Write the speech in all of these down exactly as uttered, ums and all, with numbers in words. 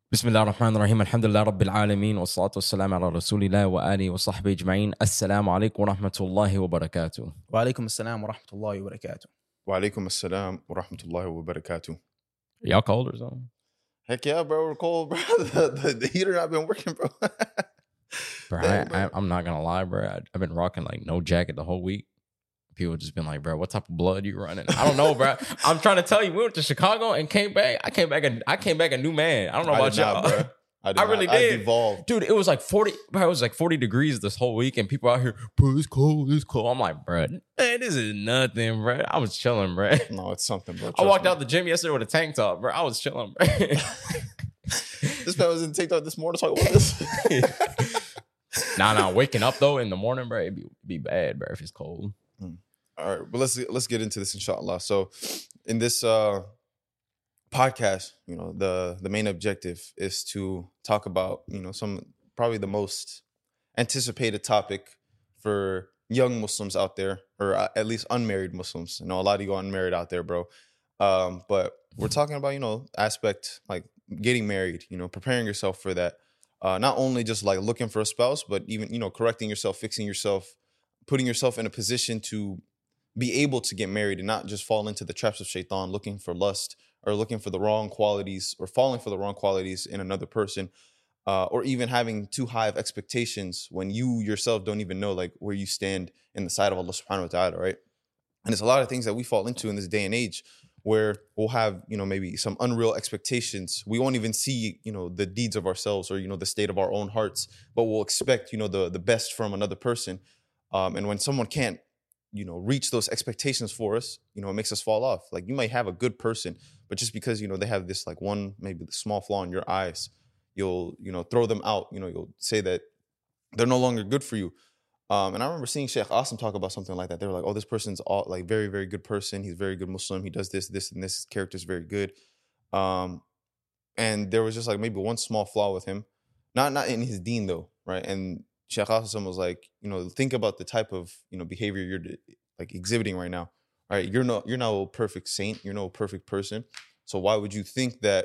بسم الله الرحمن الرحيم الحمد لله رب العالمين والصلاة والسلام على رسول الله وآله وصحبه أجمعين. السلام عليكم ورحمة الله وبركاته. وعليكم السلام ورحمة الله وبركاته. Walaikum assalam wa rahmatullahi wa barakatuh. Y'all cold or something? Heck yeah, bro. We're cold, bro. The, the, the heater not been working, bro. Bro, Damn, I, bro. I, I'm not gonna lie, bro. I, I've been rocking like no jacket the whole week. People just been like, bro, what type of blood you running? I don't know, bro. I'm trying to tell you, we went to Chicago and came back. I came back a, I came back a new man. I don't know I about did not, y'all. bro. I, did I not. really I did. devolved. Dude, it was like forty, bro, it was like forty degrees this whole week, and people out here, bro, it's cold, it's cold. I'm like, bro, man, this is nothing, bro. I was chilling, bro. No, it's something, bro. I Trust walked me. out the gym yesterday with a tank top, bro. I was chilling, bro. This man was in TikTok this morning talking about this. Nah, nah. Waking up though in the morning, bro, it'd be, be bad, bro, if it's cold. All right, but let's let's get into this, inshallah. So, in this uh, podcast, you know, the the main objective is to talk about, you know, some probably the most anticipated topic for young Muslims out there, or uh, at least unmarried Muslims. You know, a lot of you are unmarried out there, bro. Um, but we're talking about, you know, aspect like getting married. You know, preparing yourself for that. Uh, not only just like looking for a spouse, but even, you know, correcting yourself, fixing yourself, putting yourself in a position to be able to get married and not just fall into the traps of shaitan, looking for lust or looking for the wrong qualities or falling for the wrong qualities in another person, uh, or even having too high of expectations when you yourself don't even know like where you stand in the sight of Allah subhanahu wa ta'ala, right? And it's a lot of things that we fall into in this day and age where we'll have, you know, maybe some unreal expectations. We won't even see, you know, the deeds of ourselves or, you know, the state of our own hearts, but we'll expect, you know, the, the best from another person. Um, and when someone can't, you know, reach those expectations for us, you know, it makes us fall off. Like you might have a good person, but just because, you know, they have this like one, maybe the small flaw in your eyes, you'll, you know, throw them out, you know, you'll say that they're no longer good for you. Um, and I remember seeing Sheikh Asim talk about something like that. They were like, oh, this person's all like very, very good person. He's a very good Muslim. He does this, this, and this. His character's very good. Um, and there was just like maybe one small flaw with him. Not not in his deen though, right? And Sheikh Asim was like, you know, think about the type of, you know, behavior you're like exhibiting right now. All right, you're no you're no perfect saint, you're no perfect person. So why would you think that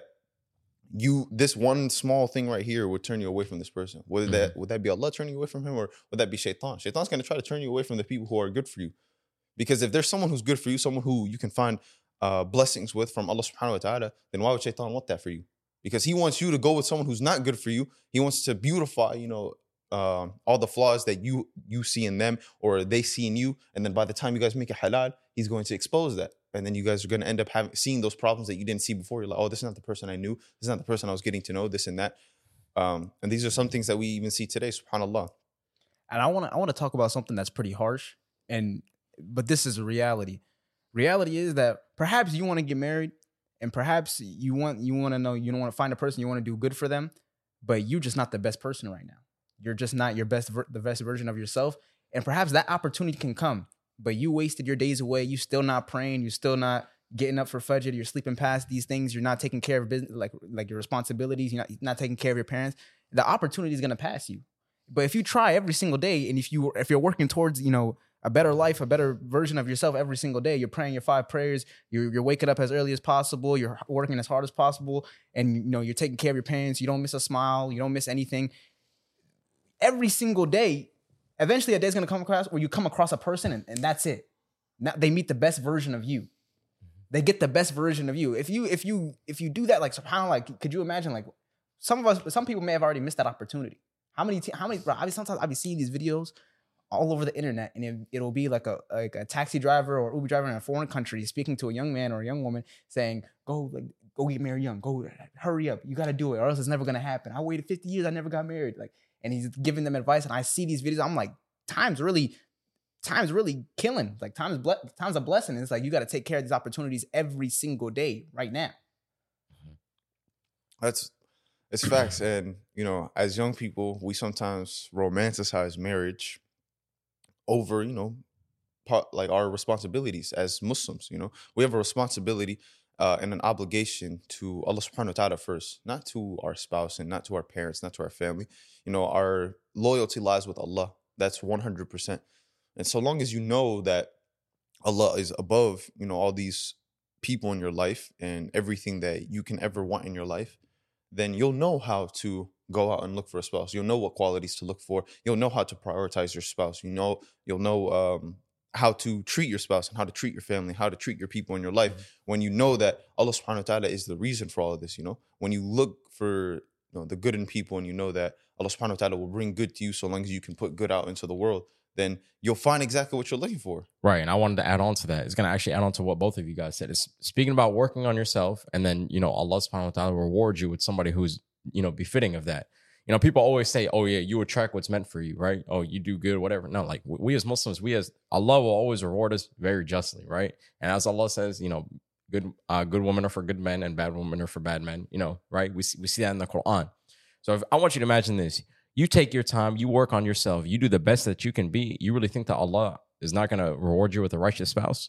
you this one small thing right here would turn you away from this person? Would Mhm. that would that be Allah turning you away from him, or would that be shaitan? Shaitan's gonna try to turn you away from the people who are good for you. Because if there's someone who's good for you, someone who you can find uh, blessings with from Allah subhanahu wa ta'ala, then why would shaitan want that for you? Because he wants you to go with someone who's not good for you. He wants to beautify, you know, um, all the flaws that you you see in them or they see in you. And then by the time you guys make it halal, he's going to expose that. And then you guys are going to end up having seeing those problems that you didn't see before. You're like, oh, this is not the person I knew. This is not the person I was getting to know, this and that. Um, and these are some things that we even see today, subhanAllah. And I want to I want to talk about something that's pretty harsh, and but this is a reality. Reality is that perhaps you want to get married, and perhaps you want you want to know you don't want to find a person you want to do good for them, but you're just not the best person right now. You're just not your best ver- the best version of yourself, and perhaps that opportunity can come, but you wasted your days away. You still not praying. You're still not getting up for Fajr. You're sleeping past these things. You're not taking care of business like like your responsibilities. You're not not taking care of your parents. The opportunity is gonna pass you. But if you try every single day, and if you if you're working towards, you know, a better life, a better version of yourself every single day, you're praying your five prayers, you're you're waking up as early as possible, you're working as hard as possible, and you know you're taking care of your parents. You don't miss a smile, you don't miss anything. Every single day, eventually a day's gonna come across where you come across a person, and, and that's it. Now they meet the best version of you. They get the best version of you. If you if you if you do that, like subhanAllah, like could you imagine like some of us, some people may have already missed that opportunity. How many, t- how many, bro, I mean, sometimes I'll be seeing these videos all over the internet, and it, it'll be like a like a taxi driver or Uber driver in a foreign country speaking to a young man or a young woman saying, go, like, go get married young, go, hurry up, you got to do it, or else it's never going to happen. I waited fifty years, I never got married. Like, and he's giving them advice, and I see these videos, I'm like, time's really, time's really killing. Like, time's, ble- time's a blessing. And it's like, you got to take care of these opportunities every single day right now. That's It's facts. And, you know, as young people, we sometimes romanticize marriage over, you know, part, like our responsibilities as Muslims. You know, we have a responsibility uh, and an obligation to Allah subhanahu wa ta'ala first, not to our spouse and not to our parents, not to our family. You know, our loyalty lies with Allah. That's one hundred percent. And so long as you know that Allah is above, you know, all these people in your life and everything that you can ever want in your life, then you'll know how to go out and look for a spouse. You'll know what qualities to look for. You'll know how to prioritize your spouse. You know, you'll know um, how to treat your spouse and how to treat your family, how to treat your people in your life. Mm-hmm. When you know that Allah subhanahu wa ta'ala is the reason for all of this, you know, when you look for, you know, the good in people and you know that Allah subhanahu wa ta'ala will bring good to you so long as you can put good out into the world, then you'll find exactly what you're looking for. Right. And I wanted to add on to that. It's going to actually add on to what both of you guys said. It's speaking about working on yourself, and then, you know, Allah subhanahu wa ta'ala will reward you with somebody who's, you know, befitting of that. You know, people always say, oh, yeah, you attract what's meant for you, right? Oh, you do good, whatever. No, like we as Muslims, we as Allah will always reward us very justly, right? And as Allah says, you know, good uh, good women are for good men and bad women are for bad men, you know, right? We see, we see that in the Quran. So if, I want you to imagine this. You take your time, you work on yourself, you do the best that you can be. You really think that Allah is not going to reward you with a righteous spouse?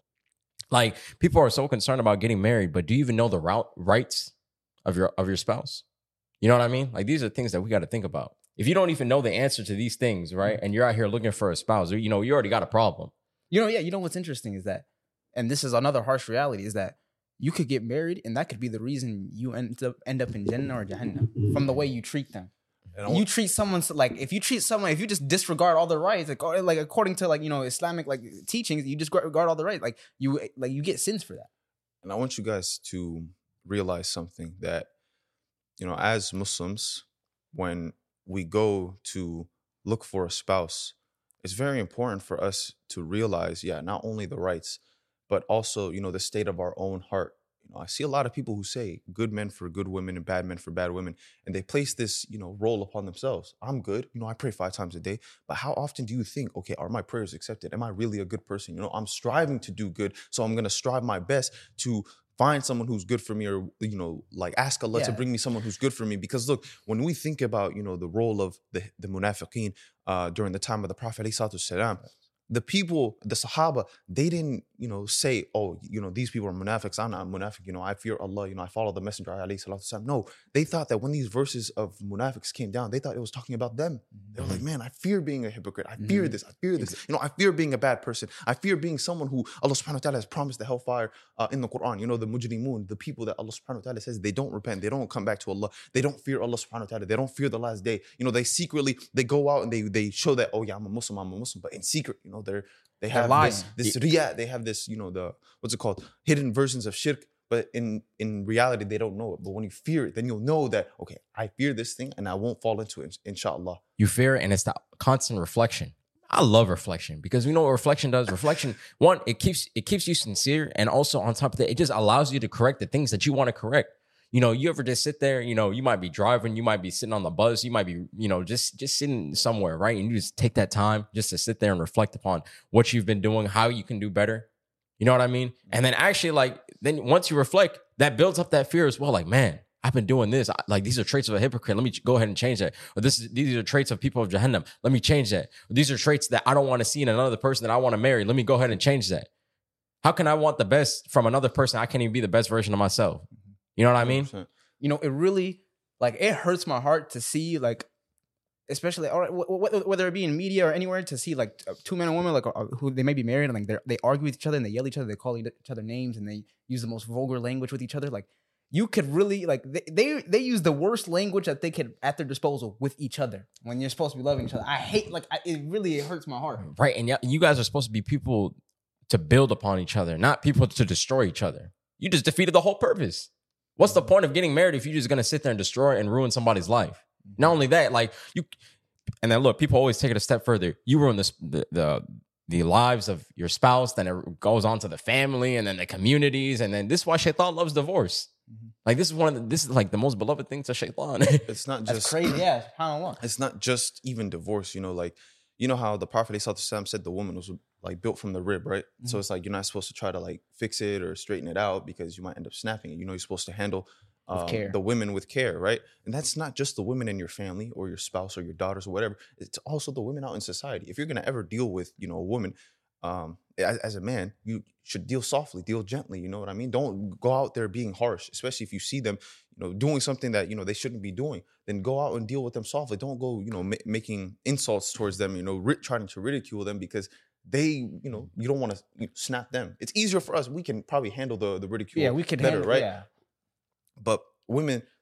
Like, people are so concerned about getting married, but do you even know the route, rights of your of your spouse? You know what I mean? Like, these are things that we got to think about. If you don't even know the answer to these things, right, and you're out here looking for a spouse, you know, you already got a problem. You know, yeah, you know what's interesting is that, and this is another harsh reality, is that you could get married and that could be the reason you end up end up in Jannah or Jahannam from the way you treat them. And you treat someone like, if you treat someone, if you just disregard all the rights, like, or like according to, like, you know, Islamic like teachings, you just disregard all the rights, like you like you get sins for that. And I want you guys to realize something, that, you know, as Muslims, when we go to look for a spouse, it's very important for us to realize, yeah, not only the rights, but also, you know, the state of our own heart. You know, I see a lot of people who say good men for good women and bad men for bad women, and they place this, you know, role upon themselves. I'm good. You know, I pray five times a day, but how often do you think, okay, are my prayers accepted? Am I really a good person? You know, I'm striving to do good, so I'm going to strive my best to find someone who's good for me, or, you know, like ask Allah yeah. to bring me someone who's good for me. Because look, when we think about, you know, the role of the, the munafiqeen uh, during the time of the Prophet ﷺ, the people, the Sahaba, they didn't, you know, say, oh, you know, these people are munafiqs. I'm not a munafiq. You know, I fear Allah. You know, I follow the Messenger, alayhi salatu wasalam. No, they thought that when these verses of munafiqs came down, they thought it was talking about them. They were like, man, I fear being a hypocrite. I fear this. I fear this. You know, I fear being a bad person. I fear being someone who Allah subhanahu wa ta'ala has promised the hellfire uh, in the Quran. You know, the mujrimun, the people that Allah subhanahu wa ta'ala says they don't repent. They don't come back to Allah. They don't fear Allah subhanahu wa ta'ala. They don't fear the last day. You know, they secretly, they go out and they they show that, oh yeah, I'm a Muslim, I'm a Muslim. But in secret, you know, they're, They have this, this riyah, they have this, you know, the, what's it called? Hidden versions of shirk, but in, in reality, they don't know it. But when you fear it, then you'll know that, okay, I fear this thing and I won't fall into it, inshallah. You fear it, and it's the constant reflection. I love reflection, because we know what reflection does. Reflection, one, it keeps it keeps you sincere, and also on top of that, it just allows you to correct the things that you want to correct. You know, you ever just sit there, you know, you might be driving, you might be sitting on the bus, you might be, you know, just just sitting somewhere, right? And you just take that time just to sit there and reflect upon what you've been doing, how you can do better. You know what I mean? And then actually, like, then once you reflect, that builds up that fear as well. Like, man, I've been doing this. I, like, these are traits of a hypocrite. Let me go ahead and change that. Or this is, these are traits of people of Jahannam. Let me change that. Or these are traits that I don't want to see in another person that I want to marry. Let me go ahead and change that. How can I want the best from another person? I can't even be the best version of myself. You know what I mean? one hundred percent. You know, it really, like, it hurts my heart to see, like, especially, all right, whether it be in media or anywhere, to see, like, two men and women, like, who they may be married, and, like, they argue with each other, and they yell at each other, they call each other names, and they use the most vulgar language with each other. Like, you could really, like, they they, they use the worst language that they could at their disposal with each other when you're supposed to be loving each other. I hate, like, I, it really it hurts my heart. Right, and you guys are supposed to be people to build upon each other, not people to destroy each other. You just defeated the whole purpose. What's the point of getting married if you're just going to sit there and destroy and ruin somebody's life? Not only that, like, you, and then look, people always take it a step further. You ruin this, the, the, the lives of your spouse, then it goes on to the family, and then the communities. And then this is why Shaitan loves divorce. Mm-hmm. Like, this is one of the, this is like the most beloved thing to Shaitan. It's not just That's crazy. Yeah. SubhanAllah. It's not just even divorce, you know, like, you know how the Prophet ﷺ said the woman was like built from the rib, right? Mm-hmm. So it's like, you're not supposed to try to like fix it or straighten it out, because you might end up snapping it. You know, you're supposed to handle um, the women with care, right? And that's not just the women in your family or your spouse or your daughters or whatever. It's also the women out in society. If you're going to ever deal with, you know, a woman, um, as, as a man, you should deal softly, deal gently. You know what I mean? Don't go out there being harsh, especially if you see them, you know, doing something that, you know, they shouldn't be doing. Then go out and deal with them softly. Don't go, you know, ma- making insults towards them, you know, ri- trying to ridicule them, because they, you know, you don't want to you know, snap them. It's easier for us. We can probably handle the, the ridicule yeah, we can better, handle, right? Yeah. But women,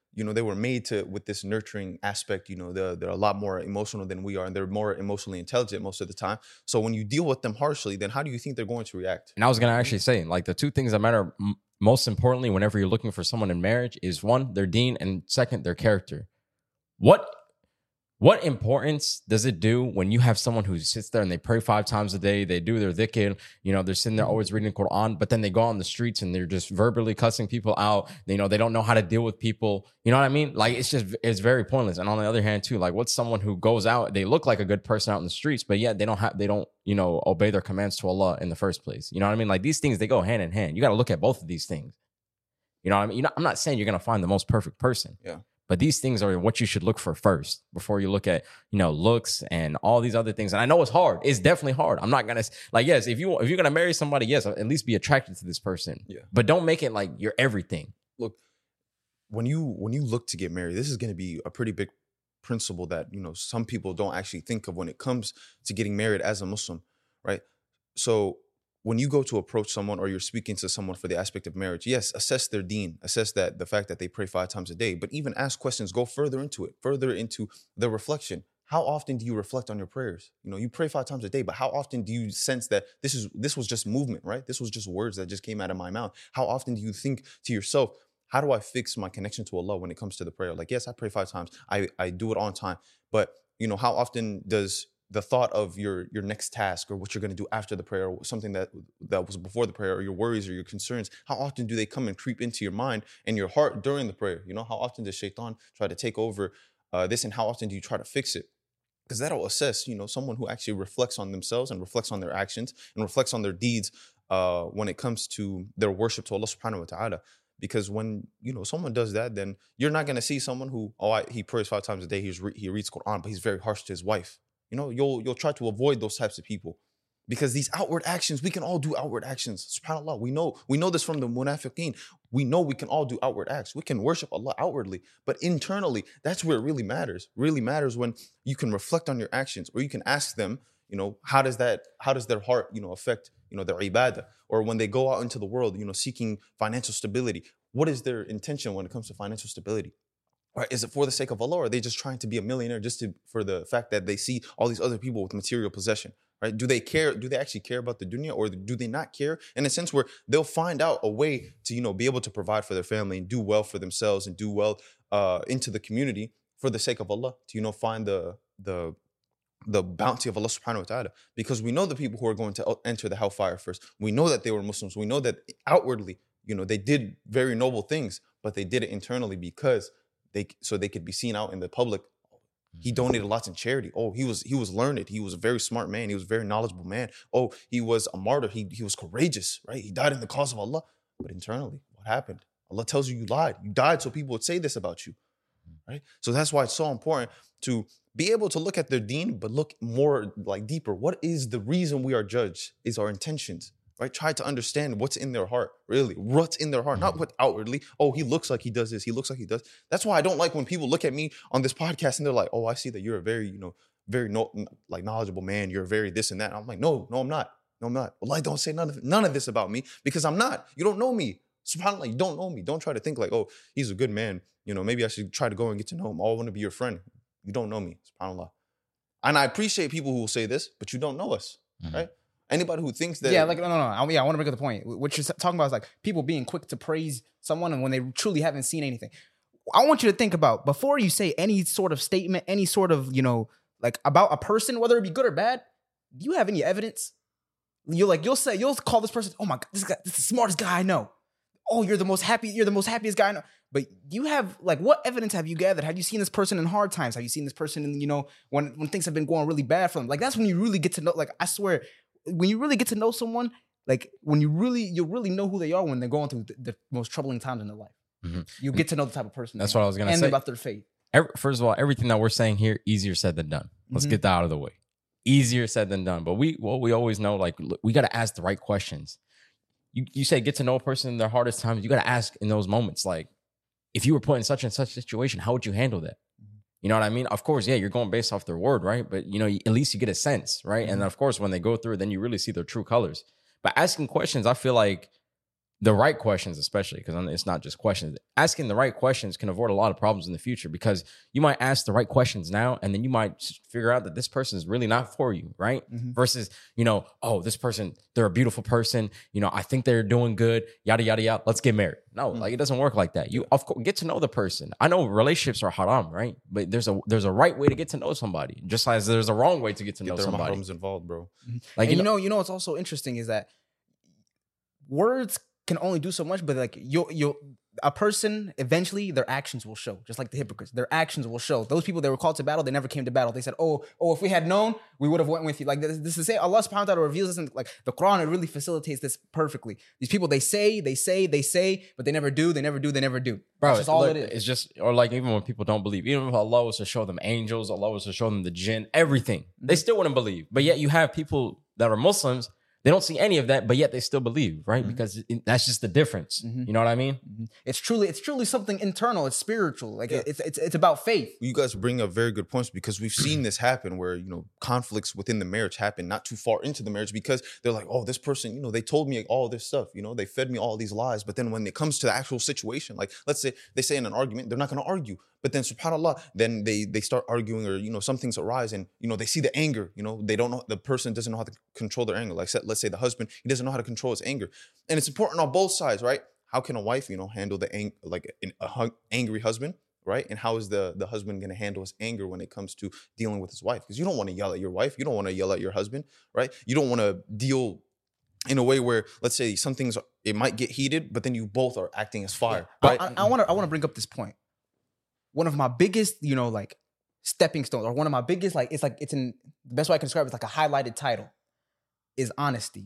you know, they were made to with this nurturing aspect. You know, they're, they're a lot more emotional than we are, and they're more emotionally intelligent most of the time. So when you deal with them harshly, then how do you think they're going to react? And I was going to actually say, like, the two things that matter m- most importantly whenever you're looking for someone in marriage is one, their deen, and second, their character. What what importance does it do when you have someone who sits there and they pray five times a day, they do their dhikr, you know, they're sitting there always reading the Quran, but then they go on the streets and they're just verbally cussing people out. You know, they don't know how to deal with people. You know what I mean? Like, it's just, it's very pointless. And on the other hand too, like, what's someone who goes out, they look like a good person out in the streets, but yet they don't have, they don't, you know, obey their commands to Allah in the first place. You know what I mean? Like, these things, they go hand in hand. You got to look at both of these things. You know what I mean? You know, I'm not saying you're going to find the most perfect person. Yeah. But these things are what you should look for first before you look at, you know, looks and all these other things. And I know it's hard. It's definitely hard. I'm not going to, like, yes, if, you, if you're going to marry somebody, yes, at least be attracted to this person. Yeah. But don't make it like you're everything. Look, when you when you look to get married, this is going to be a pretty big principle that, you know, some people don't actually think of when it comes to getting married as a Muslim, right? So when you go to approach someone or you're speaking to someone for the aspect of marriage, yes, assess their deen, assess that the fact that they pray five times a day, but even ask questions, go further into it, further into the reflection. How often do you reflect on your prayers? You know, you pray five times a day, but how often do you sense that this is this was just movement, right? This was just words that just came out of my mouth. How often do you think to yourself, how do I fix my connection to Allah when it comes to the prayer? Like, yes, I pray five times. I, I do it on time. But, you know, how often does the thought of your your next task or what you're going to do after the prayer or something that that was before the prayer or your worries or your concerns, how often do they come and creep into your mind and your heart during the prayer? You know, how often does shaitan try to take over uh, this, and how often do you try to fix it? Because that'll assess, you know, someone who actually reflects on themselves and reflects on their actions and reflects on their deeds uh, when it comes to their worship to Allah subhanahu wa ta'ala. Because when, you know, someone does that, then you're not going to see someone who, oh, I, he prays five times a day, he's re- he reads Quran, but he's very harsh to his wife. You know, you'll you'll try to avoid those types of people, because these outward actions, we can all do outward actions. SubhanAllah, we know we know this from the munafiqeen. We know we can all do outward acts. We can worship Allah outwardly, but internally, that's where it really matters. Really matters when you can reflect on your actions, or you can ask them, you know, how does that, how does their heart, you know, affect, you know, their ibadah, or when they go out into the world, you know, seeking financial stability. What is their intention when it comes to financial stability? Or is it for the sake of Allah, or are they just trying to be a millionaire just to, for the fact that they see all these other people with material possession, right? Do they care? Do they actually care about the dunya, or do they not care? In a sense where they'll find out a way to, you know, be able to provide for their family and do well for themselves and do well uh, into the community for the sake of Allah, to, you know, find the the the bounty of Allah subhanahu wa ta'ala. Because we know the people who are going to enter the hellfire first. We know that they were Muslims. We know that outwardly, you know, they did very noble things, but they did it internally because They so they could be seen out in the public. He donated lots in charity. Oh, he was he was learned. He was a very smart man. He was a very knowledgeable man. Oh, he was a martyr. He he was courageous, right? He died in the cause of Allah. But internally, what happened? Allah tells you you lied. You died so people would say this about you, right? So that's why it's so important to be able to look at their deen, but look more like deeper. What is the reason we are judged? Is our intentions. Right? Try to understand what's in their heart, really. What's in their heart, not what outwardly. Oh, he looks like he does this. He looks like he does. That's why I don't like when people look at me on this podcast and they're like, oh, I see that you're a very, you know, very no, like knowledgeable man. You're very this and that. And I'm like, no, no, I'm not. No, I'm not. Well, I don't say none of none of this about me, because I'm not. You don't know me. SubhanAllah, you don't know me. Don't try to think like, oh, he's a good man. You know, maybe I should try to go and get to know him. Oh, I want to be your friend. You don't know me. SubhanAllah. And I appreciate people who will say this, but you don't know us, mm-hmm. right? Anybody who thinks that... Yeah, like, no, no, no. I, yeah, I want to bring up the point. What you're talking about is like people being quick to praise someone and when they truly haven't seen anything. I want you to think about, before you say any sort of statement, any sort of, you know, like about a person, whether it be good or bad, do you have any evidence? You're like, you'll say, you'll call this person, oh my God, this guy, this is the smartest guy I know. Oh, you're the most happy, you're the most happiest guy I know. But you have, like, what evidence have you gathered? Have you seen this person in hard times? Have you seen this person in, you know, when, when things have been going really bad for them? Like, that's when you really get to know, like, I swear, when you really get to know someone, like when you really, you really know who they are when they're going through the, the most troubling times in their life. Mm-hmm. You get to know the type of person. That's what I was going to say. And about their faith. Every, first of all, everything that we're saying here, easier said than done. Let's mm-hmm. get that out of the way. Easier said than done. But we, what we always know, like, we got to ask the right questions. You, you say get to know a person in their hardest times. You got to ask in those moments, like, if you were put in such and such situation, how would you handle that? You know what I mean? Of course, yeah, you're going based off their word, right? But, you know, at least you get a sense, right? Mm-hmm. And of course, when they go through, then you really see their true colors. But asking questions, I feel like the right questions, especially because it's not just questions. Asking the right questions can avoid a lot of problems in the future, because you might ask the right questions now, and then you might figure out that this person is really not for you, right? Mhm. Versus, you know, oh, this person, they're a beautiful person. You know, I think they're doing good. Yada yada yada. Let's get married. No, Mm. like it doesn't work like that. You of course get to know the person. I know relationships are haram, right? But there's a there's a right way to get to know somebody, just as there's a wrong way to get to Get know their somebody. mahrams involved, bro. Like and you you know, know, you know what's also interesting is that words can only do so much, but like you you a person eventually their actions will show, just like the hypocrites. Their actions will show. Those people that were called to battle, they never came to battle. They said, "Oh, oh, if we had known, we would have went with you." Like this, this is say Allah Subhanahu wa Taala reveals this, and like the Quran, it really facilitates this perfectly. These people, they say, they say, they say, but they never do. They never do. They never do. bro, That's just all look, it is. it's just, or like even when people don't believe, even if Allah was to show them angels, Allah was to show them the jinn, everything, they still wouldn't believe. But yet you have people that are Muslims. They don't see any of that, but yet they still believe, right? Mhm. Because it, that's just the difference. Mhm. You know what I mean? Mhm. It's truly, it's truly something internal. It's spiritual. Like Yeah. it's, it's, it's about faith. You guys bring up very good points, because we've seen this happen where, you know, conflicts within the marriage happen not too far into the marriage, because they're like, oh, this person, you know, they told me all this stuff, you know, they fed me all these lies. But then when it comes to the actual situation, like let's say they say in an argument, they're not going to argue. But then subhanAllah, then they they start arguing, or, you know, some things arise, and, you know, they see the anger, you know, they don't know, the person doesn't know how to control their anger. Like let's say the husband, he doesn't know how to control his anger. And it's important on both sides, right? How can a wife, you know, handle the ang- like an, a hung- angry husband, right? And how is the, the husband going to handle his anger when it comes to dealing with his wife? Because you don't want to yell at your wife. You don't want to yell at your husband, right? You don't want to deal in a way where, let's say some things, it might get heated, but then you both are acting as fire, right? I want to I want to bring up this point. One of my biggest, you know, like stepping stones, or one of my biggest, like it's like it's in the best way I can describe it, it's like a highlighted title, is honesty.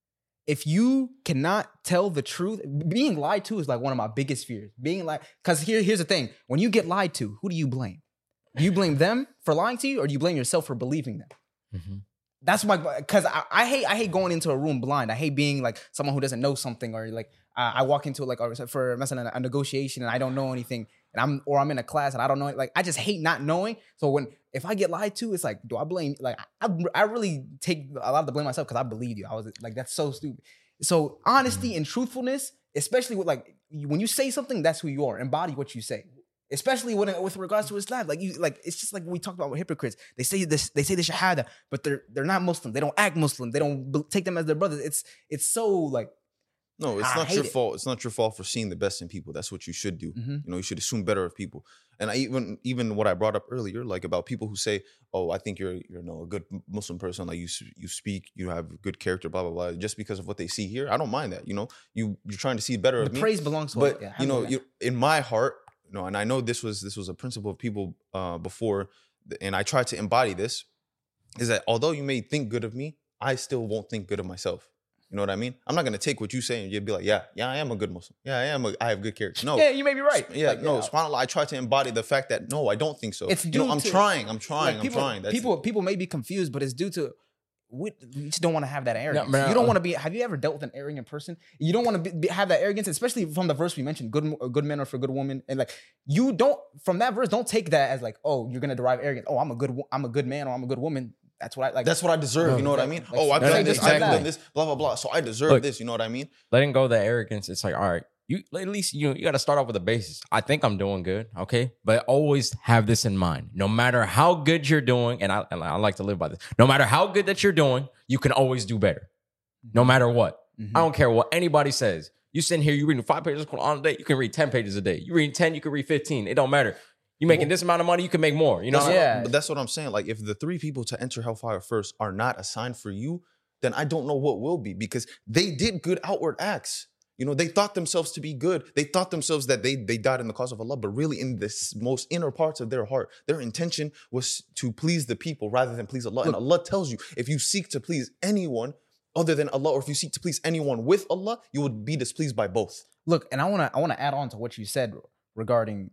If you cannot tell the truth, being lied to is like one of my biggest fears. Being like, because here, here's the thing: when you get lied to, who do you blame? Do you blame them for lying to you, or do you blame yourself for believing them? Mm-hmm. That's my, because I, I hate I hate going into a room blind. I hate being like someone who doesn't know something, or like uh, I walk into like or for a, a negotiation and I don't know anything, and I'm or I'm in a class and I don't know it. Like I just hate not knowing. So when if I get lied to, it's like, do I blame? Like I I really take a lot of the blame myself, because I believe you. I was like, that's so stupid. So honesty and truthfulness, especially with like when you say something, that's who you are. Embody what you say. Especially when with regards to Islam, like you, like it's just like we talked about with hypocrites. They say this, they say the Shahada, but they're they're not Muslim. They don't act Muslim. They don't be- take them as their brothers. It's it's so like No, it's I not hate your it. fault. It's not your fault for seeing the best in people. That's what you should do. Mhm. You know, you should assume better of people. And I even even what I brought up earlier, like about people who say, "Oh, I think you're you're you know, a good Muslim person. Like you s- you speak, you have good character, blah blah blah." Just because of what they see here, I don't mind that. You know, you you're trying to see better the of me. praise belongs to But Allah. Yeah, you know, alhamdulillah. you, in my heart, you know, and I know this was this was a principle of people uh, before, and I tried to embody this, is that although you may think good of me, I still won't think good of myself. You know what I mean? I'm not gonna take what you say and you'd be like, yeah, yeah, I am a good Muslim. Yeah, I am. A, I have good character. No, yeah, you may be right. yeah, Like, no. SubhanAllah, I try to embody the fact that no, I don't think so. It's you know, due I'm to- trying. I'm trying. like, people, I'm trying. That's people people may be confused, but it's due to we, we just don't want to have that arrogance. man, you don't uh, want to be. Have you ever dealt with an arrogant person? You don't want to be, be, have that arrogance, especially from the verse we mentioned, "Good, a good man or for good woman." And like you don't from that verse, don't take that as like, oh, you're gonna derive arrogance. Oh, I'm a good, wo- I'm a good man or I'm a good woman. That's what I like. that's what I deserve. No, you know what I mean? like, oh, I've no, done no, this. exactly. I've done this. Blah blah blah. So I deserve Look, this. You know what I mean? Letting go of the arrogance, it's like, all right, you at least you you got to start off with the basis. I think I'm doing good, okay, but always have this in mind. No matter how good you're doing, and I and I like to live by this. No matter how good that you're doing, you can always do better. No matter what. Mhm. I don't care what anybody says. You sitting here, you reading five pages of Quran a day, you can read ten pages a day. You read ten, you can read fifteen. It don't matter. You making this amount of money, you can make more. You know That's what what- I mean? Yeah. But that's what I'm saying. Like, if the three people to enter hellfire first are not assigned for you, then I don't know what will be, because they did good outward acts. You know, they thought themselves to be good. They thought themselves that they they died in the cause of Allah, but really in this most inner parts of their heart, their intention was to please the people rather than please Allah. And Allah tells you, if you seek to please anyone other than Allah, or if you seek to please anyone with Allah, you would be displeased by both. Look, and I want to I want to add on to what you said regarding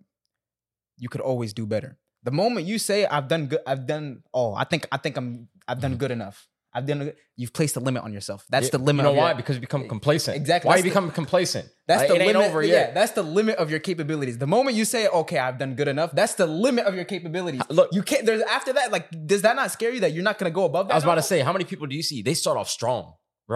you could always do better. The moment you say I've done good, I've done oh, I think I think I'm I've done good enough. I've done you've placed a limit on yourself. That's the limit. You know of your- why? Because you become complacent. Exactly. Why That's you the- become complacent? That's Like, the it ain't limit. over yeah, yet. that's the limit of your capabilities. The moment you say, "Okay, I've done good enough," that's the limit of your capabilities. Look- you can't. There's after that. Like, does that not scare you that you're not gonna go above that? I was about no? to say, how many people do you see? They start off strong, right?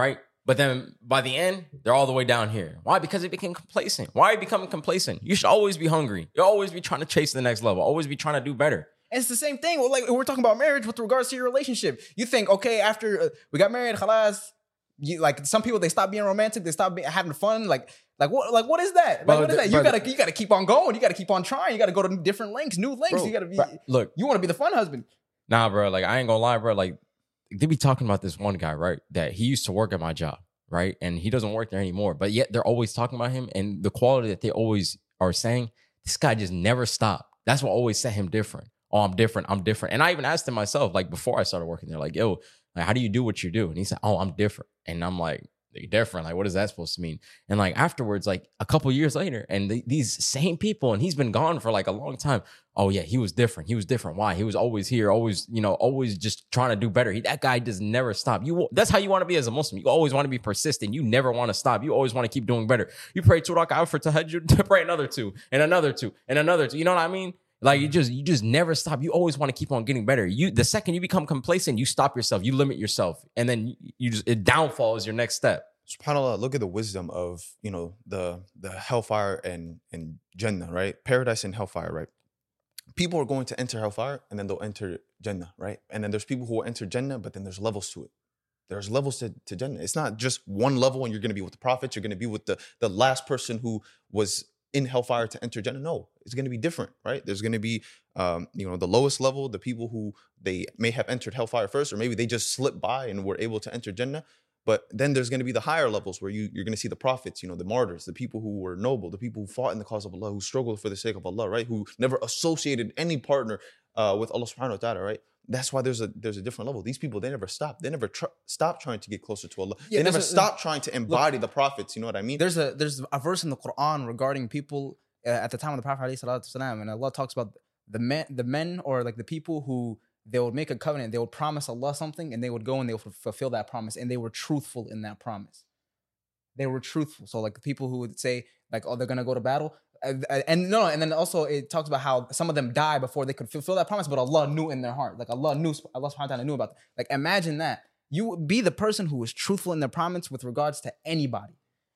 But then by the end, they're all the way down here. Why? Because they became complacent. Why are you becoming complacent? You should always be hungry. You'll always be trying to chase the next level. Always be trying to do better. And it's the same thing. Well, like we're talking about marriage with regards to your relationship. You think, okay, after uh, we got married, khalas, you, like some people, they stop being romantic, they stop being, having fun. Like, like what, like what is that? Like, Bro, what is that? You bro, gotta, you gotta keep on going. You gotta keep on trying. You gotta go to different links, new links. Bro, you gotta be. Bro, look, You want to be the fun husband. nah, bro. Like I ain't gonna lie, bro. Like they be talking about this one guy, right? That he used to work at my job, right? And he doesn't work there anymore. But yet they're always talking about him and the quality that they always are saying. This guy just never stopped. That's what always set him different. Oh, I'm different. I'm different. And I even asked him myself, like before I started working there, like, yo, like, how do you do what you do? And he said, oh, I'm different. And I'm like, you're different. Like, what is that supposed to mean? And like afterwards, like a couple years later, and the, these same people, and he's been gone for like a long time. Oh yeah, he was different. He was different. Why? He was always here, always, you know, always just trying to do better. He, that guy just never stop. You, that's how you want to be as a Muslim. You always want to be persistent. You never want to stop. You always want to keep doing better. You pray two rak'ah for tahajjud, to pray another two, and another two, and another two. You know what I mean? Like you just you just never stop. You always want to keep on getting better. You the second you become complacent, you stop yourself, you limit yourself, and then you just it downfall is your next step. SubhanAllah, look at the wisdom of, you know, the the hellfire and and Jannah, right? Paradise and hellfire, right? People are going to enter hellfire and then they'll enter Jannah, right? And then there's people who will enter Jannah, but then there's levels to it. There's levels to, to Jannah. It's not just one level and you're going to be with the prophets. You're going to be with the the last person who was in hellfire to enter Jannah. No, it's going to be different, right? There's going to be, um, you know, the lowest level, the people who they may have entered hellfire first, or maybe they just slipped by and were able to enter Jannah. But then there's going to be the higher levels where you, you're going to see the prophets, you know, the martyrs, the people who were noble, the people who fought in the cause of Allah, who struggled for the sake of Allah, right? Who never associated any partner uh, with Allah subhanahu wa ta'ala, right? That's why there's a there's a different level. These people, they never stop. They never tr- stop trying to get closer to Allah. Yeah, they never a, stop trying to embody look, the prophets. You know what I mean? There's a there's a verse in the Quran regarding people uh, at the time of the Prophet ﷺ, and Allah talks about the men, the men or like the people who they would make a covenant, they would promise Allah something, and they would go and they would fulfill that promise, and they were truthful in that promise. They were truthful. So like the people who would say like, oh, they're gonna go to battle. And, and no, and then also it talks about how some of them die before they could fulfill that promise, but Allah knew in their heart. Like Allah knew, Allah subhanahu wa ta'ala knew about that. Like imagine that. You would be the person who was truthful in their promise with regards to anybody.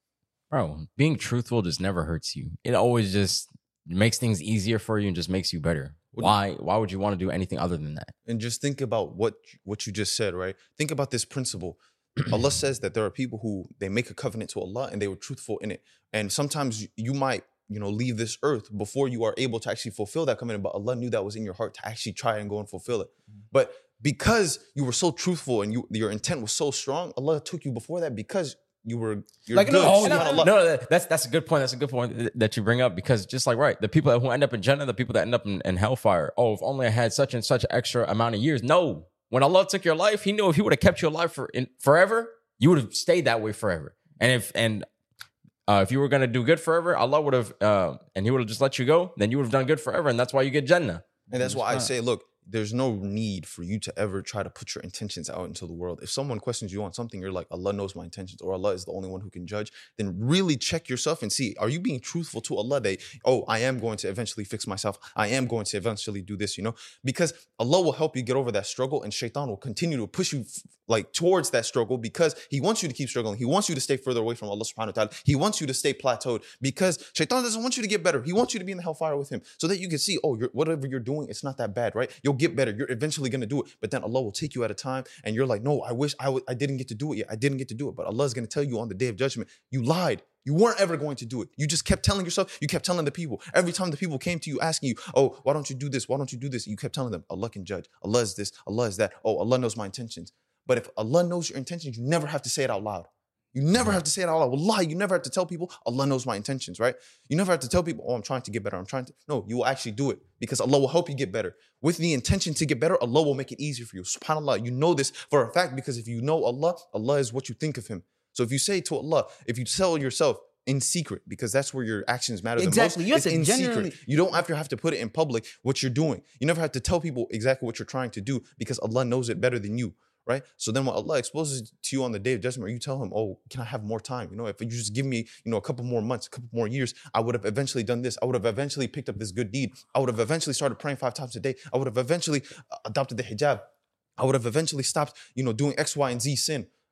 Bro, being truthful just never hurts you. It always just makes things easier for you and just makes you better. Why, why would you want to do anything other than that? And just think about what, what you just said, right? Think about this principle. Allah says that there are people who they make a covenant to Allah and they were truthful in it. And sometimes you might, you know, leave this earth before you are able to actually fulfill that covenant. But Allah knew that was in your heart to actually try and go and fulfill it. Mm-hmm. But because you were so truthful and you, your intent was so strong, Allah took you before that because you were you're like, good. No, no, no, no, that's that's a good point. That's a good point that you bring up because just like right, the people who end up in Jannah, the people that end up in, in hellfire. Oh, if only I had such and such extra amount of years. No, when Allah took your life, He knew if He would have kept you alive for in, forever, you would have stayed that way forever. And if and uh, if you were gonna do good forever, Allah would have uh, and He would have just let you go. Then you would have done good forever, and that's why you get Jannah. And that's why I say, look, there's no need for you to ever try to put your intentions out into the world. If someone questions you on something, you're like, Allah knows my intentions, or Allah is the only one who can judge, then really check yourself and see, are you being truthful to Allah that, oh, I am going to eventually fix myself. I am going to eventually do this, you know, because Allah will help you get over that struggle and shaitan will continue to push you like towards that struggle because he wants you to keep struggling. He wants you to stay further away from Allah subhanahu wa ta'ala. He wants you to stay plateaued because shaitan doesn't want you to get better. He wants you to be in the hellfire with him so that you can see, oh, you're, whatever you're doing, it's not that bad, right? You'll get better. You're eventually going to do it. But then Allah will take you at a time and you're like, no, I wish I, w- I didn't get to do it yet. I didn't get to do it. But Allah is going to tell you on the day of judgment, you lied. You weren't ever going to do it. You just kept telling yourself, you kept telling the people. Every time the people came to you asking you, oh, why don't you do this? Why don't you do this? You kept telling them, Allah can judge. Allah is this. Allah is that. Oh, Allah knows my intentions. But if Allah knows your intentions, you never have to say it out loud. You never have to say it out loud. Wallahi, you never have to tell people, Allah knows my intentions, right? You never have to tell people, oh, I'm trying to get better. I'm trying to. No, you will actually do it because Allah will help you get better. With the intention to get better, Allah will make it easier for you. SubhanAllah, you know this for a fact because if you know Allah, Allah is what you think of Him. So if you say to Allah, if you tell yourself in secret, because that's where your actions matter exactly. the most. You have to in genuinely- secret. You don't have to have to put it in public what you're doing. You never have to tell people exactly what you're trying to do because Allah knows it better than you. Right? So then when Allah exposes to you on the day of judgment, you tell Him, oh, can I have more time? You know, if you just give me, you know, a couple more months, a couple more years, I would have eventually done this. I would have eventually picked up this good deed. I would have eventually started praying five times a day. I would have eventually adopted the hijab. I would have eventually stopped, you know, doing X, Y, and Z sin.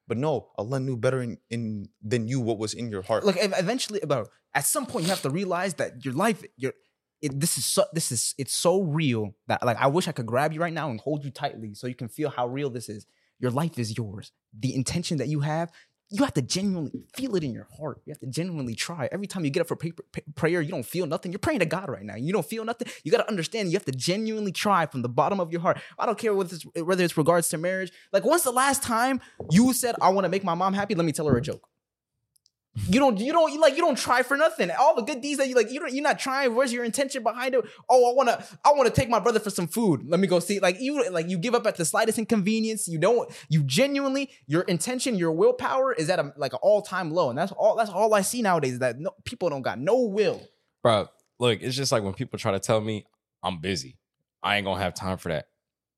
But no, Allah knew better in, in than you what was in your heart. Look, ev- eventually, bro, at some point you have to realize that your life, your it, this is so this is it's so real that like I wish I could grab you right now and hold you tightly so you can feel how real this is. Your life is yours. The intention that you have, you have to genuinely feel it in your heart. You have to genuinely try. Every time you get up for pray- pray- prayer, you don't feel nothing. You're praying to God right now. You don't feel nothing. You got to understand. You have to genuinely try from the bottom of your heart. I don't care whether it's, whether it's regards to marriage. Like, when's the last time you said, "I want to make my mom happy"? Let me tell her a joke. You don't, you don't, you like, you don't try for nothing. All the good deeds that you like, you don't, you're not trying. Where's your intention behind it? Oh, I want to, I want to take my brother for some food. Let me go see. Like you, like you give up at the slightest inconvenience. You don't, you genuinely, your intention, your willpower is at a like an all time low, and that's all. That's all I see nowadays. Is that no, people don't got no will. Bro, look, it's just like when people try to tell me I'm busy, I ain't gonna have time for that.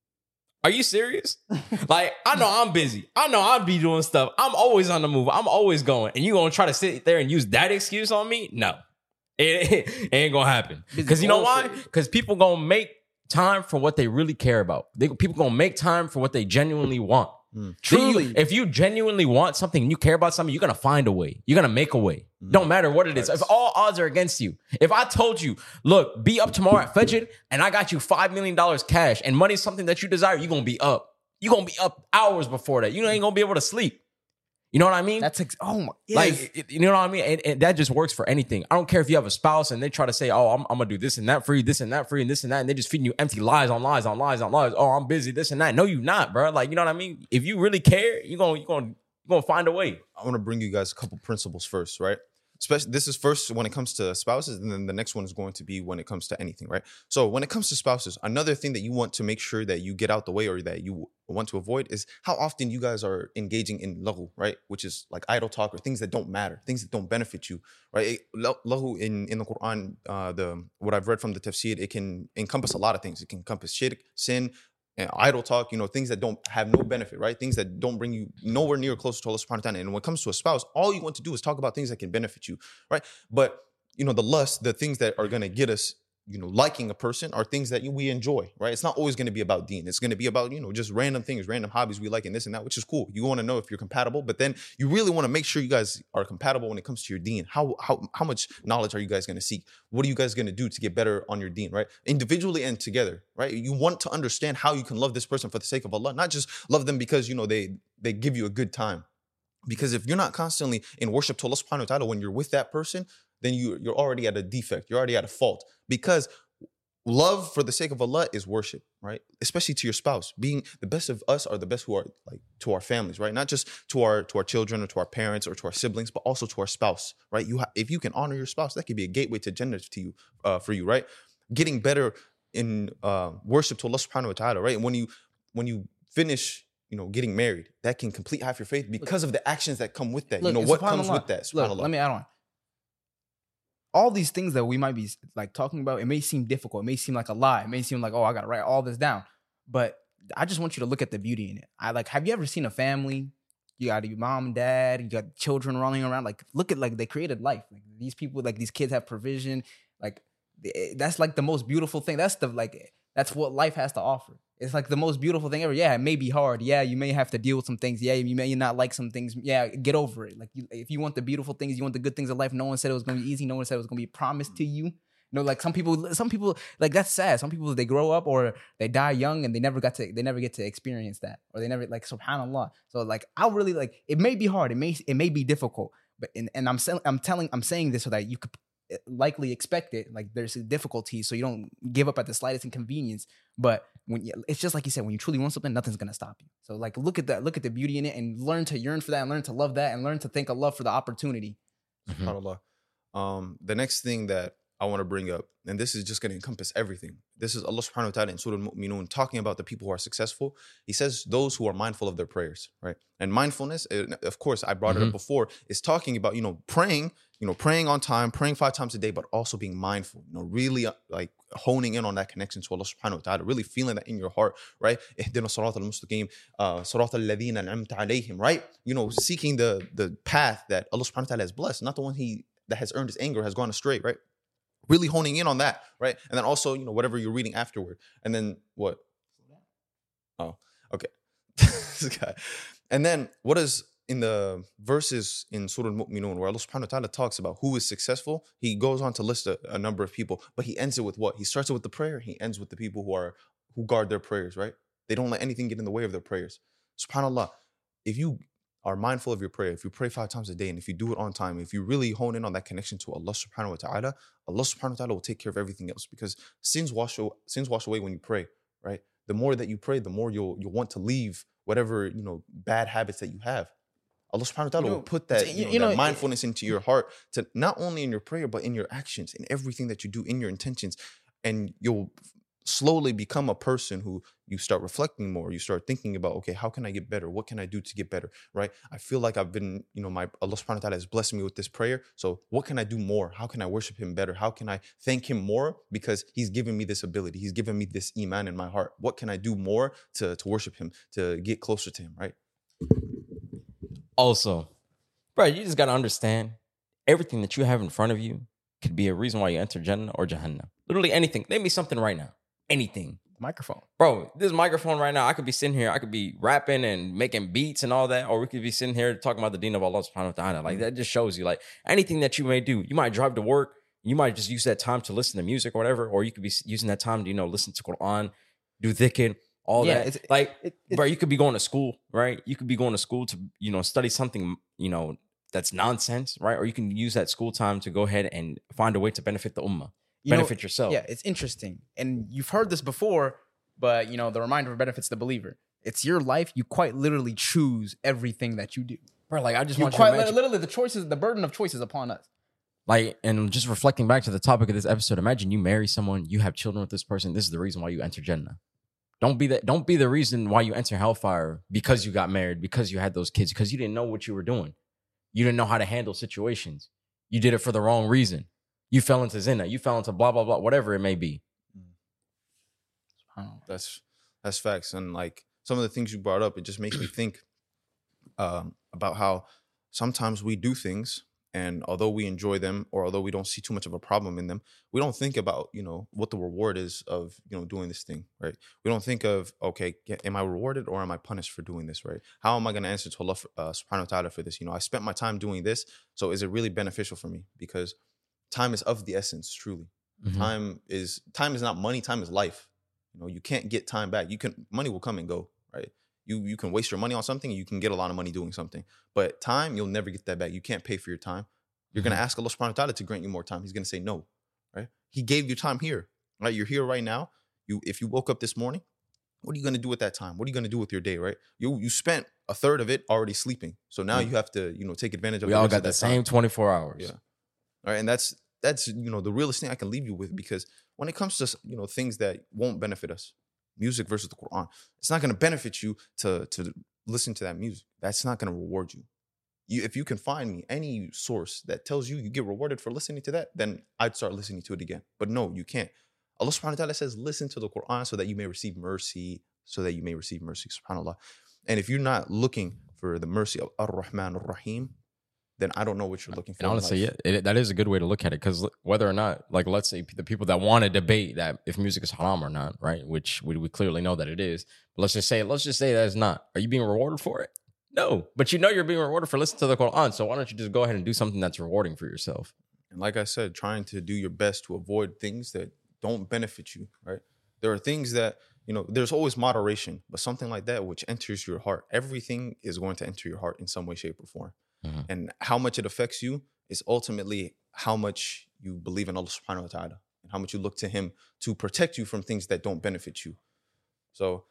Are you serious? Like, I know I'm busy. I know I'll be doing stuff. I'm always on the move. I'm always going. And you gonna try to sit there and use that excuse on me? No. It, it ain't gonna happen. Because you know why? Because people gonna make time for what they really care about. They, people gonna make time for what they genuinely want. Mm. Truly. You, if you genuinely want something and you care about something, you're gonna find a way. You're gonna make a way. Mm. Don't matter what it is. If all odds are against you, if I told you, look, be up tomorrow at Fajr and I got you five million dollars cash and money is something that you desire, you're gonna be up. You're gonna be up hours before that. You ain't gonna be able to sleep. You know what I mean? That's ex- oh my, yes. Like, it- you know what I mean? And, and that just works for anything. I don't care if you have a spouse and they try to say, oh, I'm, I'm gonna do this and that for you, this and that for you, and this and that, and they just feeding you empty lies on lies on lies on lies. Oh, I'm busy, this and that. No, you not, bro. Like, you know what I mean? If you really care, you're gonna, you're gonna, you're gonna find a way. I want to bring you guys a couple principles first, right? Especially this is first when it comes to spouses, and then the next one is going to be when it comes to anything, right? So when it comes to spouses, another thing that you want to make sure that you get out the way or that you want to avoid is how often you guys are engaging in lahu, right? Which is like idle talk or things that don't matter, things that don't benefit you, right? Lahu in, in the Quran, uh, the what I've read from the tafsir, it can encompass a lot of things. It can encompass shirk, sin, and idle talk, you know, things that don't have no benefit, right? Things that don't bring you nowhere near close to Allah subhanahu wa ta'ala. And when it comes to a spouse, all you want to do is talk about things that can benefit you, right? But, you know, the lust, the things that are going to get us, you know, liking a person are things that we enjoy, right? It's not always going to be about deen. It's going to be about, you know, just random things, random hobbies we like and this and that, which is cool. You want to know if you're compatible, but then you really want to make sure you guys are compatible when it comes to your deen. How how how much knowledge are you guys going to seek? What are you guys going to do to get better on your deen, right? Individually and together, right? You want to understand how you can love this person for the sake of Allah, not just love them because, you know, they they give you a good time. Because if you're not constantly in worship to Allah subhanahu wa ta'ala when you're with that person, then you, you're already at a defect. You're already at a fault. Because love for the sake of Allah is worship, right? Especially to your spouse. Being the best of us are the best who are like to our families, right? Not just to our to our children or to our parents or to our siblings, but also to our spouse, right? You ha- if you can honor your spouse, that could be a gateway to Jannah to you, uh, for you, right? Getting better in uh, worship to Allah subhanahu wa ta'ala, right? And when you when you finish, you know, getting married, that can complete half your faith because of the actions that come with that. Look, you know, what comes subhanallah. with that? Look, Subhanallah. let me add on. All these things that we might be like talking about, it may seem difficult. It may seem like a lie. It may seem like, oh, I got to write all this down. But I just want you to look at the beauty in it. I like, have you ever seen a family? You got your mom and dad, you got children running around. Like, look at, like, they created life. Like, these people, like, these kids have provision. Like, that's like the most beautiful thing. That's the, like, that's what life has to offer. It's like the most beautiful thing ever. Yeah, it may be hard. Yeah, you may have to deal with some things. Yeah, you may not like some things. Yeah, get over it. Like, you, if you want the beautiful things, you want the good things of life. No one said it was going to be easy. No one said it was going to be promised to you. You know, like some people, some people, like that's sad. Some people, they grow up or they die young and they never got to, they never get to experience that, or they never, like, subhanallah. So like, I really like, it may be hard. It may, it may be difficult, but, and, and I'm, I'm telling, I'm saying this so that you could likely expect it. Like, there's a difficulty, so you don't give up at the slightest inconvenience. But when you, it's just like you said, when you truly want something, nothing's gonna stop you. So like, look at that, look at the beauty in it, and learn to yearn for that, and learn to love that, and learn to thank Allah for the opportunity. Mm-hmm. SubhanAllah. Um, the next thing that I want to bring up, and this is just going to encompass everything. This is Allah subhanahu wa ta'ala in Surah Al-Mu'minun talking about the people who are successful. He says those who are mindful of their prayers, right? And mindfulness, of course, I brought mm-hmm. it up before, is talking about, you know, praying, you know, praying on time, praying five times a day, but also being mindful, you know, really uh, like honing in on that connection to Allah subhanahu wa ta'ala, really feeling that in your heart, right? Ihdina sirat al-mustaqim, sirat al-ladhina an'amta alayhim, right? You know, seeking the, the path that Allah subhanahu wa ta'ala has blessed, not the one he that has earned his anger, has gone astray, right? Really honing in on that, right? And then also, you know, whatever you're reading afterward. And then what? Oh, okay. This guy. And then what does in the verses in Surah Al-Mu'minun where Allah subhanahu wa ta'ala talks about who is successful, he goes on to list a, a number of people, but he ends it with what? He starts it with the prayer, he ends with the people who are who guard their prayers, right? They don't let anything get in the way of their prayers. SubhanAllah, if you are mindful of your prayer, if you pray five times a day, and if you do it on time, if you really hone in on that connection to Allah subhanahu wa ta'ala, Allah subhanahu wa ta'ala will take care of everything else, because sins wash, sins wash away when you pray, right? The more that you pray, the more you'll you'll want to leave whatever, you know, bad habits that you have. Allah subhanahu wa ta'ala You know, will put that, you- you know, you know, that it- mindfulness into your heart, to not only in your prayer, but in your actions, in everything that you do, in your intentions. And you'll slowly become a person who you start reflecting more. You start thinking about, okay, how can I get better? What can I do to get better, right? I feel like I've been, you know, my Allah subhanahu wa ta'ala has blessed me with this prayer. So what can I do more? How can I worship him better? How can I thank him more? Because he's given me this ability. He's given me this iman in my heart. What can I do more to, to worship him, to get closer to him, right? Also, bro, you just got to understand everything that you have in front of you could be a reason why you enter Jannah or Jahannam. Literally anything. Name me something right now. Anything. Microphone. Bro, this microphone right now, I could be sitting here, I could be rapping and making beats and all that, or we could be sitting here talking about the deen of Allah subhanahu wa ta'ala. Like, that just shows you, like, anything that you may do. You might drive to work, you might just use that time to listen to music or whatever, or you could be using that time to, you know, listen to Quran, do dhikr, all Yeah, that. it's- Like, it- it's- bro, you could be going to school, right? You could be going to school to, you know, study something, you know, that's nonsense, right? Or you can use that school time to go ahead and find a way to benefit the ummah, You know, benefit yourself. Yeah, it's interesting. And you've heard this before, but you know, the reminder benefits the believer. It's your life. You quite literally choose everything that you do. Bro, like, I just You want you to quite imagine, literally the choices, the burden of choice is upon us. like, and just reflecting back to the topic of this episode, imagine you marry someone, you have children with this person. This is the reason why you enter Jannah. Don't be that. Don't be the reason why you enter hellfire because you got married, because you had those kids, because you didn't know what you were doing. You didn't know how to handle situations. You did it for the wrong reason. You fell into zina. You fell into blah blah blah, whatever it may be. That's that's facts. And like some of the things you brought up, it just makes me think um, about how sometimes we do things, and although we enjoy them, or although we don't see too much of a problem in them, we don't think about, you know, what the reward is of, you know, doing this thing, right? We don't think of, okay, am I rewarded or am I punished for doing this, right? How am I going to answer to Allah uh, subhanahu wa ta'ala for this? You know, I spent my time doing this, so is it really beneficial for me? Because time is of the essence, truly. Mhm. Time is time is not money. Time is life. You know, you can't get time back. You can money will come and go, right? You you can waste your money on something, and you can get a lot of money doing something. But time, you'll never get that back. You can't pay for your time. You're gonna ask Allah subhanahu wa ta'ala to grant you more time. He's gonna say no, right? He gave you time here, right? You're here right now. You if you woke up this morning, what are you gonna do with that time? What are you gonna do with your day, right? You you spent a third of it already sleeping. So now Yeah. you have to, you know, take advantage of We the all rest got of the that same time. twenty-four hours. Yeah. All right. And that's that's you know the realest thing I can leave you with, because when it comes to, you know, things that won't benefit us, music versus the Quran, it's not going to benefit you to to listen to that music. That's not going to reward you. You if you can find me any source that tells you you get rewarded for listening to that, then I'd start listening to it again. But no, you can't. Allah subhanahu wa ta'ala says, listen to the Quran so that you may receive mercy, so that you may receive mercy, subhanAllah. And if you're not looking for the mercy of Ar-Rahman Ar-Rahim, then I don't know what you're looking for. And in honestly, yeah, life. it, that is a good way to look at it, because whether or not, like, let's say the people that want to debate that if music is haram or not, right? Which we, we clearly know that it is. But let's just say, let's just say that it's not. Are you being rewarded for it? No, but you know you're being rewarded for listening to the Quran. So why don't you just go ahead and do something that's rewarding for yourself? And like I said, trying to do your best to avoid things that don't benefit you, right? There are things that, you know, there's always moderation, but something like that which enters your heart, everything is going to enter your heart in some way, shape, or form. Mhm. And how much it affects you is ultimately how much you believe in Allah subhanahu wa ta'ala, and how much you look to him to protect you from things that don't benefit you. So,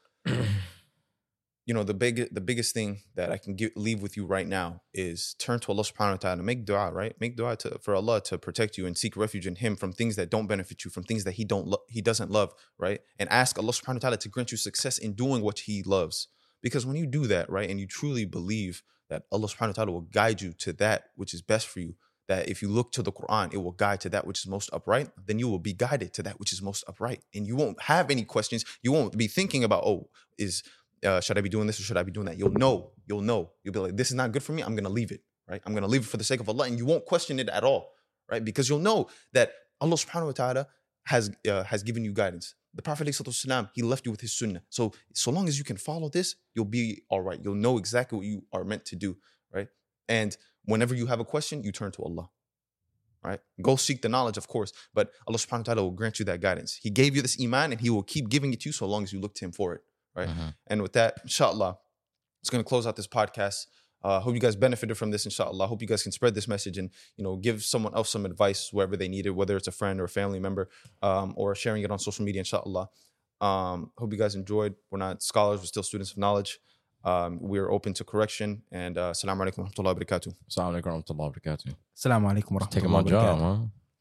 you know, the big, the biggest thing that I can give, leave with you right now is turn to Allah subhanahu wa ta'ala, make dua, right? Make dua to, for Allah to protect you, and seek refuge in him from things that don't benefit you, from things that he don't lo- he doesn't love, right? And ask Allah subhanahu wa ta'ala to grant you success in doing what he loves. Because when you do that, right, and you truly believe that Allah subhanahu wa ta'ala will guide you to that which is best for you, that if you look to the Quran, it will guide to that which is most upright, then you will be guided to that which is most upright. And you won't have any questions. You won't be thinking about, oh, is uh, should I be doing this or should I be doing that? You'll know. You'll know. You'll be like, this is not good for me. I'm going to leave it, right? I'm going to leave it for the sake of Allah. And you won't question it at all, right? Because you'll know that Allah subhanahu wa ta'ala has, uh, has given you guidance. The Prophet ﷺ, he left you with his sunnah. So, so long as you can follow this, you'll be all right. You'll know exactly what you are meant to do, right? And whenever you have a question, you turn to Allah, right? Go seek the knowledge, of course, but Allah subhanahu wa ta'ala will grant you that guidance. He gave you this iman and he will keep giving it to you so long as you look to him for it, right? Mm-hmm. And with that, inshallah, it's going to close out this podcast. I uh, hope you guys benefited from this, inshallah. Hope you guys can spread this message and, you know, give someone else some advice wherever they need it, whether it's a friend or a family member, um, or sharing it on social media, inshallah. Um, hope you guys enjoyed. We're not scholars, we're still students of knowledge. Um, we're open to correction. And uh, assalamu alaikum wa rahmatullahi wa barakatuh. Assalamu alaikum wa rahmatullahi wa barakatuh. Assalamu alaikum wa rahmatullahi Taking my wa barakatuh. job, huh?